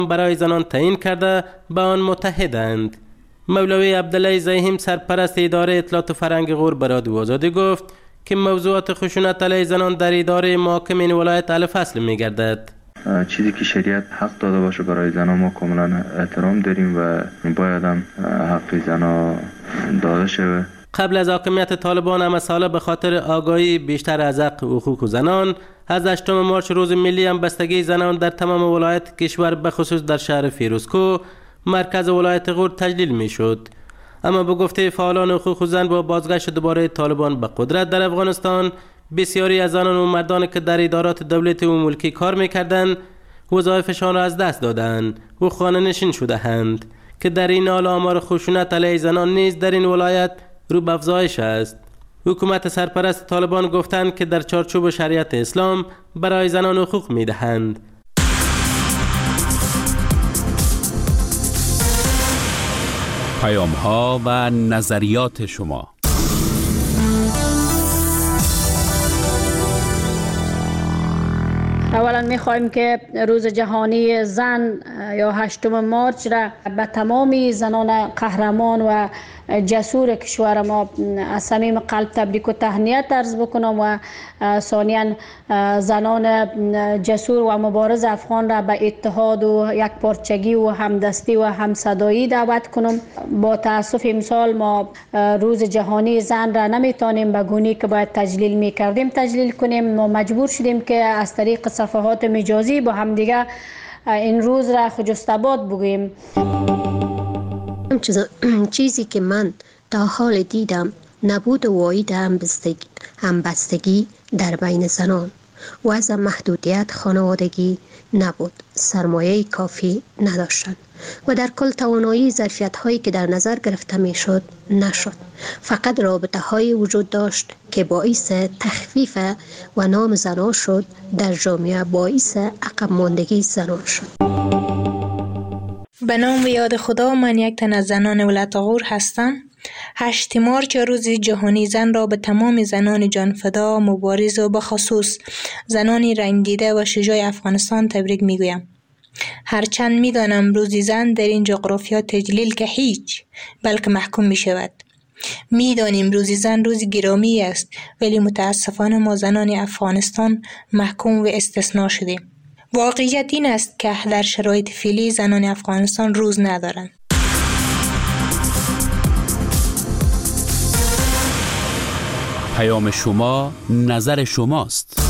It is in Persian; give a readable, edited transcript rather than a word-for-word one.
برای زنان تعیین کرده به آن متحدند. مولوی عبدالله زیهم سرپرست اداره اطلاعات و فرهنگ غور به رادیو آزادی گفت که موضوعات خشونت علیه زنان در اداره محاکم این ولایت الف فصل می‌گردد. چیزی که شریعت حق داده باشه برای زنان ما کاملا احترام داریم و باید هم حق زنان داده شود. قبل از حاکمیت طالبان همه ساله به خاطر آگاهی بیشتر از حقوق زنان، از 8 مارچ روز ملی همبستگی زنان در تمام ولایت کشور به خصوص در شهر فیروزکوه مرکز ولایت غور تجلیل می شد. اما به گفته فعالان حقوق زن با بازگشت دوباره طالبان به قدرت در افغانستان، بسیاری از زنان و مردان که در ادارات دولتی و ملکی کار می‌کردند وظایفشان را از دست دادند و خانه نشین شده‌اند که در این حال آمار خشونت علیه زنان نیز در این ولایت رو به افزایش است. حکومت سرپرست طالبان گفتند که در چارچوب شریعت اسلام برای زنان حقوق می‌دهند. پیام‌ها و نظریات شما. اولا می‌خوایم که روز جهانی زن یا 8 مارچ را به تمامی زنان قهرمان و جسور کشور ما از صمیم قلب تبریک و تهنیت عرض بکنم و ثانیاً زنان جسور و مبارز افغان را به اتحاد و یکپارچگی و همدستی و همصدایی دعوت کنم. با تأسف امسال ما روز جهانی زن را نمیتونیم به گونه‌ای که باید تجلیل میکردیم تجلیل کنیم. ما مجبور شدیم که از طریق صفحات مجازی با همدیگه این روز را خجست‌آباد بگوییم. چیزی که من تا حال دیدم نبود واحد همبستگی در بین زنان و از محدودیت خانوادگی نبود، سرمایه کافی نداشتند و در کل توانایی ظرفیت هایی که در نظر گرفته می شد نشد. فقط رابطه های وجود داشت که باعث تخفیف و نام زنان شد در جامعه، باعث عقب ماندگی زنان شد. به نام و یاد خدا، من یک تن از زنان ولایت غور هستم. 8 مارچ روز جهانی زن را به تمام زنان جانفدا، مبارز و بخصوص زنان رنگیده و شجاع افغانستان تبریک میگویم. هرچند میدانم روز زن در این جغرافیا تجلیل که هیچ، بلکه محکوم می شود. میدانیم روز زن روز گرامی است، ولی متاسفانه ما زنان افغانستان محکوم و استثناء شدیم. واقعیت این است که در شرایط فعلی زنان افغانستان روز ندارند. پیام شما، نظر شماست.